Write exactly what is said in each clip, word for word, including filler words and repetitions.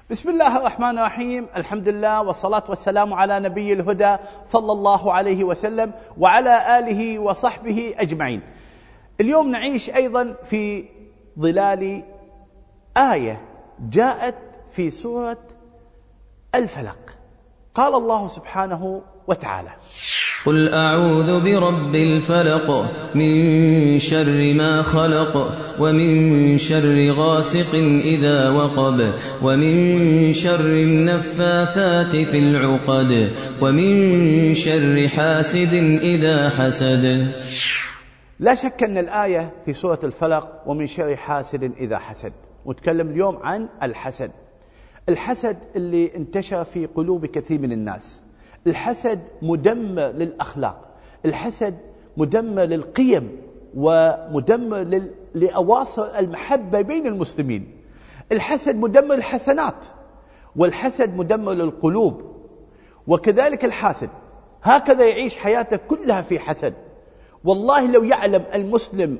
بسم الله الرحمن الرحيم. الحمد لله والصلاة والسلام على نبي الهدى صلى الله عليه وسلم وعلى آله وصحبه أجمعين. اليوم نعيش أيضا في ظلال آية جاءت في سورة الفلق. قال الله سبحانه وتعالى: قل أعوذ برب الفلق من شر ما خلق ومن شر غاسق إذا وقب ومن شر النفاثات في العقد ومن شر حاسد إذا حسد. لا شك أن الآية في سورة الفلق ومن شر حاسد إذا حسد. ونتكلم اليوم عن الحسد. الحسد اللي انتشر في قلوب كثير من الناس. الحسد مدمر للأخلاق، الحسد مدمر للقيم ومدمر لل... لأواصر المحبة بين المسلمين. الحسد مدمر الحسنات، والحسد مدمر للقلوب. وكذلك الحاسد هكذا يعيش حياته كلها في حسد. والله لو يعلم المسلم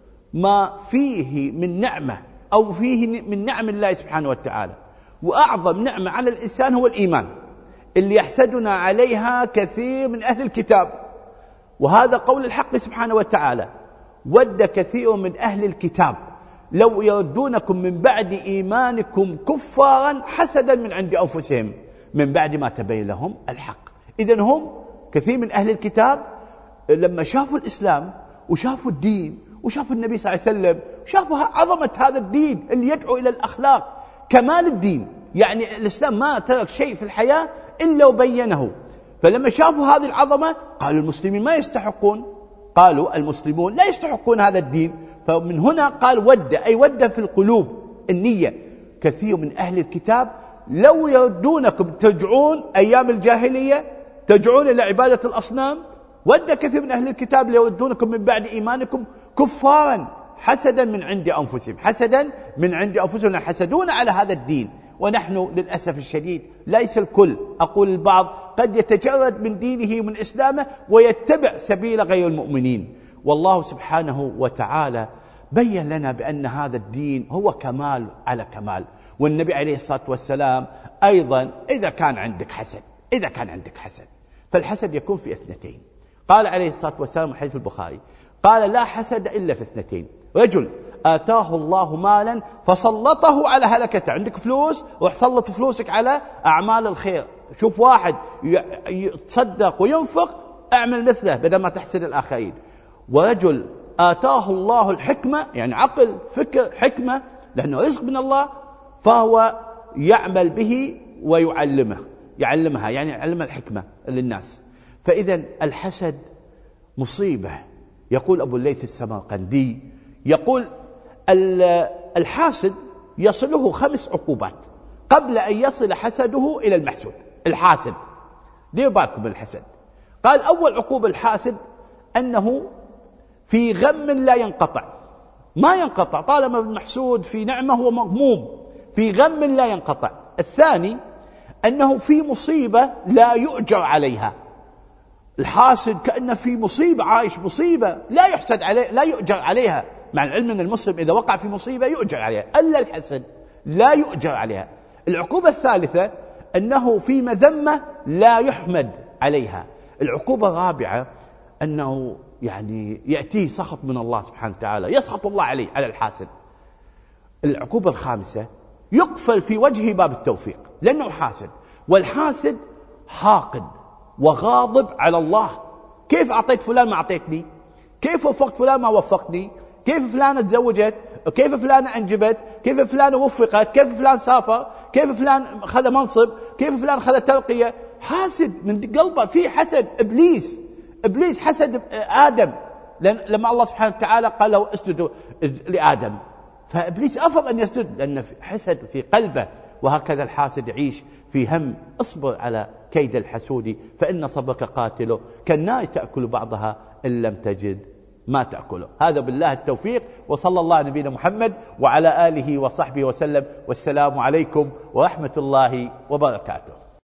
ما فيه من نعمة أو فيه من نعم الله سبحانه وتعالى، وأعظم نعمة على الإنسان هو الإيمان اللي يحسدنا عليها كثير من أهل الكتاب. وهذا قول الحق سبحانه وتعالى: ود كثير من أهل الكتاب لو يردونكم من بعد إيمانكم كفارا حسدا من عند أنفسهم من بعد ما تبين لهم الحق. إذن هم كثير من أهل الكتاب لما شافوا الإسلام وشافوا الدين وشافوا النبي صلى الله عليه وسلم وشافوا عظمة هذا الدين اللي يدعو إلى الأخلاق، كمال الدين، يعني الإسلام ما ترك شيء في الحياة إلا وبينه. فلما شافوا هذه العظمة قالوا المسلمين ما يستحقون، قالوا المسلمون لا يستحقون هذا الدين. فمن هنا قال ود، أي ود في القلوب النية. كثير من أهل الكتاب لو يردونكم ترجعون أيام الجاهلية، ترجعون إلى عبادة الأصنام. ود كثير من أهل الكتاب لو يردونكم من بعد إيمانكم كفارا حسدا من عند أنفسهم، حسدا من عند أنفسهم، حسدون على هذا الدين. ونحن للأسف الشديد ليس الكل، أقول البعض قد يتجرد من دينه ومن إسلامه ويتبع سبيل غير المؤمنين. والله سبحانه وتعالى بين لنا بأن هذا الدين هو كمال على كمال. والنبي عليه الصلاة والسلام أيضا إذا كان عندك حسد إذا كان عندك حسد فالحسد يكون في اثنتين. قال عليه الصلاة والسلام حديث البخاري، قال: لا حسد إلا في اثنتين: رجل آتاه الله مالا فسلطه على هلكته. عندك فلوس وسلط فلوسك على أعمال الخير. شوف واحد يتصدق وينفق، اعمل مثله بدل ما تحسد الآخرين. ورجل آتاه الله الحكمة، يعني عقل، فكر، حكمة، لأنه رزق من الله، فهو يعمل به ويعلمه يعلمها يعني يعلم الحكمة للناس. فإذا الحسد مصيبة. يقول أبو الليث السمرقندي، يقول الحاسد يصله خمس عقوبات قبل أن يصل حسده إلى المحسود. الحاسد دير بالكم الحسد. قال: أول عقوبة الحاسد أنه في غم لا ينقطع، ما ينقطع طالما المحسود في نعمة هو مغموم في غم لا ينقطع. الثاني أنه في مصيبة لا يؤجر عليها. الحاسد كأنه في مصيبة، عايش مصيبة لا يحسد عليه، لا يؤجر عليها، مع العلم أن المسلم إذا وقع في مصيبة يؤجر عليها، ألا الحسد لا يؤجر عليها. العقوبة الثالثة أنه في مذمة لا يحمد عليها. العقوبة الرابعة أنه يعني يأتيه سخط من الله سبحانه وتعالى، يسخط الله عليه على الحاسد. العقوبة الخامسة يقفل في وجهه باب التوفيق لأنه حاسد. والحاسد حاقد وغاضب على الله. كيف أعطيت فلان ما أعطيتني؟ كيف وفقت فلان ما وفقني؟ كيف فلانة تزوجت؟ كيف فلانة أنجبت؟ كيف فلانة وفقت؟ كيف فلان سافر؟ كيف فلان أخذ منصب؟ كيف فلان أخذ ترقية؟ حاسد من قلبه، في حسد. إبليس إبليس حسد آدم لما الله سبحانه وتعالى قال له اسجدوا لآدم، فإبليس أفضل أن يسجد لأن حسد في قلبه. وهكذا الحاسد يعيش في هم. اصبر على كيد الحسود فإن صبرك قاتله، كالنار تأكل بعضها إن لم تجد ما تأكله. هذا بالله التوفيق، وصلى الله على نبينا محمد وعلى آله وصحبه وسلم. والسلام عليكم ورحمة الله وبركاته.